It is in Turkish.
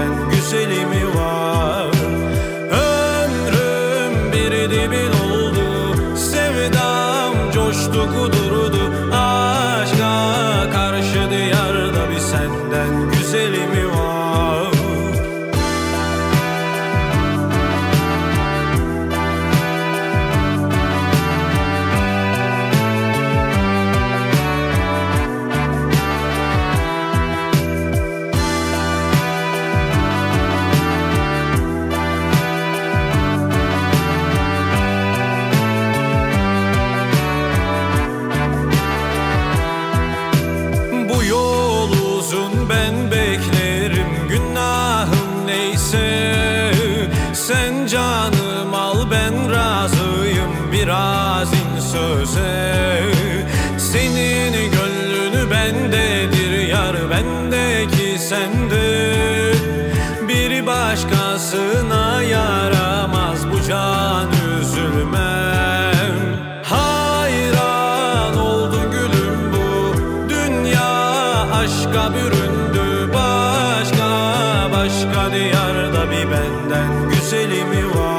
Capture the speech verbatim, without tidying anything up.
benden güzeli mi var? Ömrüm bir dibin oldu, sevdam coştu kudurdu. Aşka karşı diyarda bir senden güzeli mi var? Ben beklerim, günahım neyse. Sen canım al, ben razıyım biraz in söze. Senin gönlünü bendedir yar, bendeki sende. Bir başkasına yaramaz bu can, üzülmem. Hayran oldu gülüm bu dünya, aşka büründü başka başka diyarda bir benden güzeli mi var?